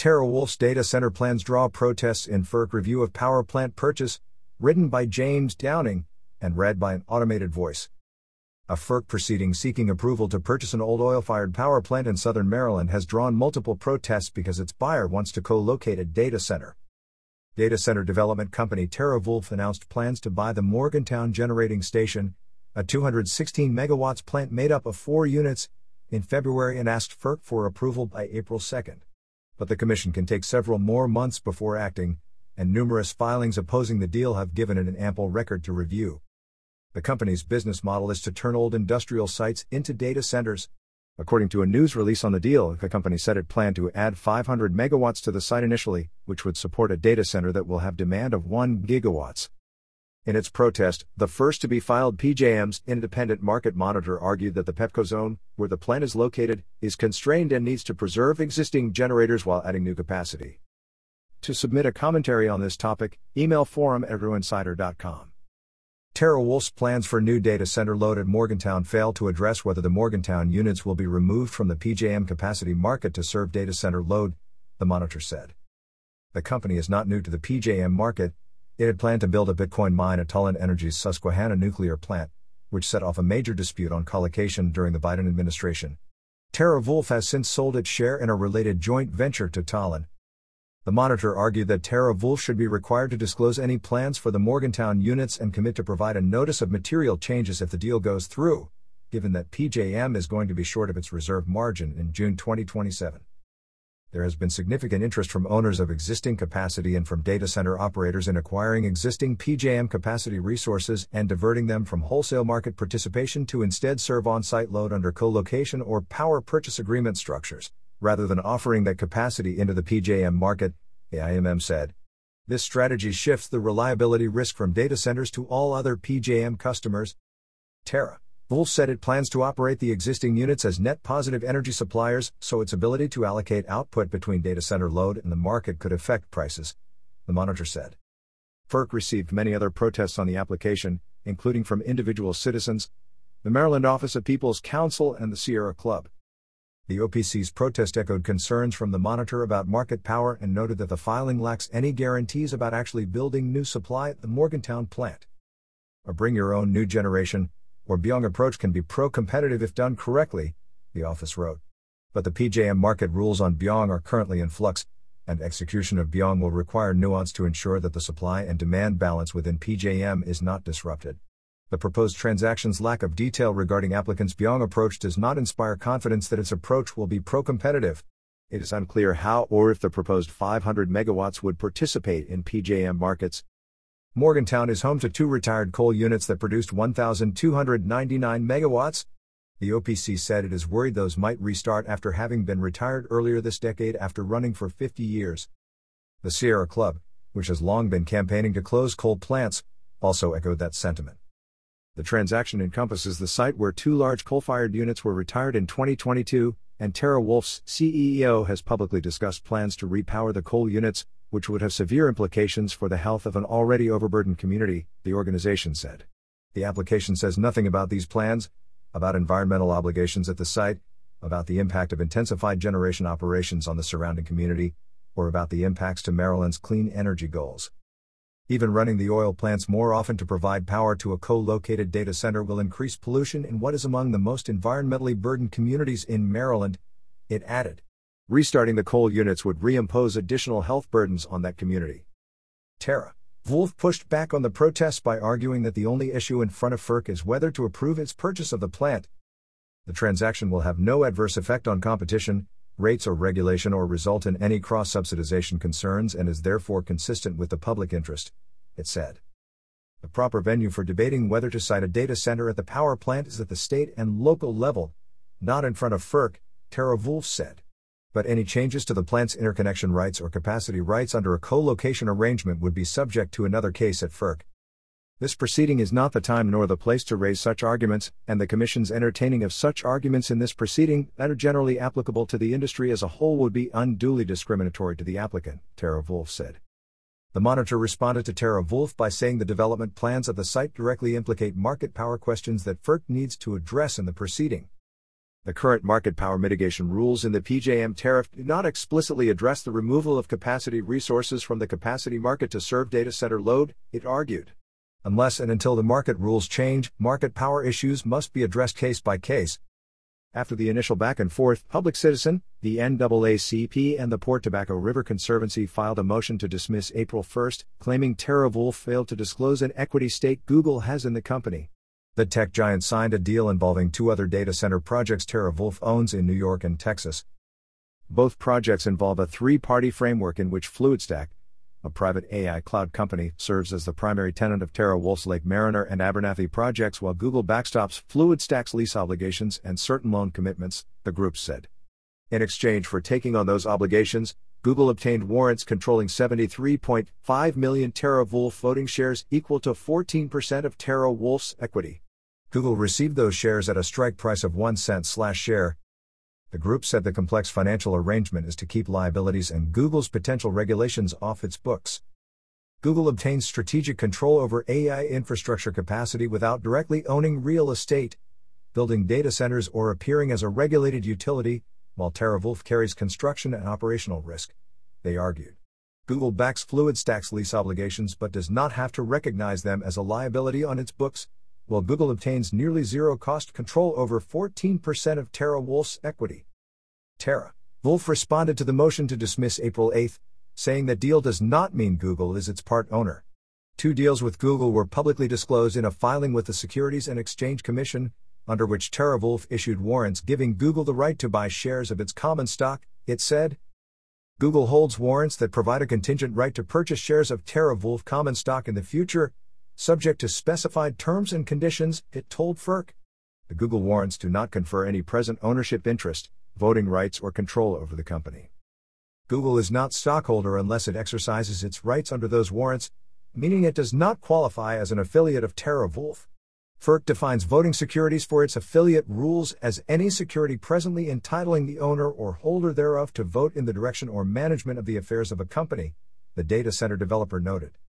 TeraWulf's data center plans draw protests in FERC review of power plant purchase, written by James Downing, and read by an automated voice. A FERC proceeding seeking approval to purchase an old oil-fired power plant in southern Maryland has drawn multiple protests because its buyer wants to co-locate a data center. Data center development company TeraWulf announced plans to buy the Morgantown Generating Station, a 216 megawatts plant made up of 4 units, in February and asked FERC for approval by April 2. But the Commission can take several more months before acting, and numerous filings opposing the deal have given it an ample record to review. The company's business model is to turn old industrial sites into data centers. According to a news release on the deal, the company said it planned to add 500 megawatts to the site initially, which would support a data center that will have demand of 1 gigawatts. In its protest, the first to be filed PJM's independent market monitor argued that the Pepco zone, where the plant is located, is constrained and needs to preserve existing generators while adding new capacity. To submit a commentary on this topic, email forum@ruinsider.com. TeraWulf's plans for new data center load at Morgantown fail to address whether the Morgantown units will be removed from the PJM capacity market to serve data center load, the monitor said. The company is not new to the PJM market. It had planned to build a Bitcoin mine at Talen Energy's Susquehanna nuclear plant, which set off a major dispute on collocation during the Biden administration. TeraWulf has since sold its share in a related joint venture to Talen. The monitor argued that TeraWulf should be required to disclose any plans for the Morgantown units and commit to provide a notice of material changes if the deal goes through, given that PJM is going to be short of its reserve margin in June 2027. There has been significant interest from owners of existing capacity and from data center operators in acquiring existing PJM capacity resources and diverting them from wholesale market participation to instead serve on-site load under co-location or power purchase agreement structures, rather than offering that capacity into the PJM market, AIMM said. This strategy shifts the reliability risk from data centers to all other PJM customers. TeraWulf said it plans to operate the existing units as net positive energy suppliers, so its ability to allocate output between data center load and the market could affect prices, the monitor said. FERC received many other protests on the application, including from individual citizens, the Maryland Office of People's Counsel, and the Sierra Club. The OPC's protest echoed concerns from the monitor about market power and noted that the filing lacks any guarantees about actually building new supply at the Morgantown plant. A bring-your-own new generation, or Byung approach can be pro-competitive if done correctly, the office wrote. But the PJM market rules on Byung are currently in flux, and execution of Byung will require nuance to ensure that the supply and demand balance within PJM is not disrupted. The proposed transaction's lack of detail regarding applicants' Byung approach does not inspire confidence that its approach will be pro-competitive. It is unclear how or if the proposed 500 megawatts would participate in PJM markets. Morgantown is home to 2 retired coal units that produced 1,299 megawatts. The OPC said it is worried those might restart after having been retired earlier this decade after running for 50 years. The Sierra Club, which has long been campaigning to close coal plants, also echoed that sentiment. The transaction encompasses the site where 2 large coal-fired units were retired in 2022, and TeraWulf's CEO has publicly discussed plans to repower the coal units, which would have severe implications for the health of an already overburdened community, the organization said. The application says nothing about these plans, about environmental obligations at the site, about the impact of intensified generation operations on the surrounding community, or about the impacts to Maryland's clean energy goals. Even running the oil plants more often to provide power to a co-located data center will increase pollution in what is among the most environmentally burdened communities in Maryland, it added. Restarting the coal units would reimpose additional health burdens on that community. TeraWulf pushed back on the protests by arguing that the only issue in front of FERC is whether to approve its purchase of the plant. The transaction will have no adverse effect on competition, rates or regulation or result in any cross-subsidization concerns and is therefore consistent with the public interest, it said. The proper venue for debating whether to site a data center at the power plant is at the state and local level, not in front of FERC, TeraWulf said. But any changes to the plant's interconnection rights or capacity rights under a co-location arrangement would be subject to another case at FERC. This proceeding is not the time nor the place to raise such arguments, and the Commission's entertaining of such arguments in this proceeding that are generally applicable to the industry as a whole would be unduly discriminatory to the applicant, TeraWulf said. The monitor responded to TeraWulf by saying the development plans of the site directly implicate market power questions that FERC needs to address in the proceeding. The current market power mitigation rules in the PJM tariff do not explicitly address the removal of capacity resources from the capacity market to serve data center load, it argued. Unless and until the market rules change, market power issues must be addressed case by case. After the initial back and forth, Public Citizen, the NAACP, and the Port Tobacco River Conservancy filed a motion to dismiss April 1, claiming TeraWulf failed to disclose an equity stake Google has in the company. The tech giant signed a deal involving two other data center projects TeraWulf owns in New York and Texas. Both projects involve a three-party framework in which FluidStack, a private AI cloud company, serves as the primary tenant of TeraWulf's Lake Mariner and Abernathy projects, while Google backstops FluidStack's lease obligations and certain loan commitments, the group said. In exchange for taking on those obligations, Google obtained warrants controlling 73.5 million TeraWulf voting shares, equal to 14% of TeraWulf's equity. Google received those shares at a strike price of 1 cent/share. The group said the complex financial arrangement is to keep liabilities and Google's potential regulations off its books. Google obtains strategic control over AI infrastructure capacity without directly owning real estate, building data centers, or appearing as a regulated utility, while TeraWulf carries construction and operational risk, they argued. Google backs FluidStack's lease obligations but does not have to recognize them as a liability on its books, while Google obtains nearly zero-cost control over 14% of TeraWulf's equity. TeraWulf responded to the motion to dismiss April 8, saying that deal does not mean Google is its part owner. Two deals with Google were publicly disclosed in a filing with the Securities and Exchange Commission, under which TeraWulf issued warrants giving Google the right to buy shares of its common stock, it said. Google holds warrants that provide a contingent right to purchase shares of TeraWulf common stock in the future, subject to specified terms and conditions, it told FERC. The Google warrants do not confer any present ownership interest, voting rights, or control over the company. Google is not stockholder unless it exercises its rights under those warrants, meaning it does not qualify as an affiliate of TeraWulf. FERC defines voting securities for its affiliate rules as any security presently entitling the owner or holder thereof to vote in the direction or management of the affairs of a company, the data center developer noted.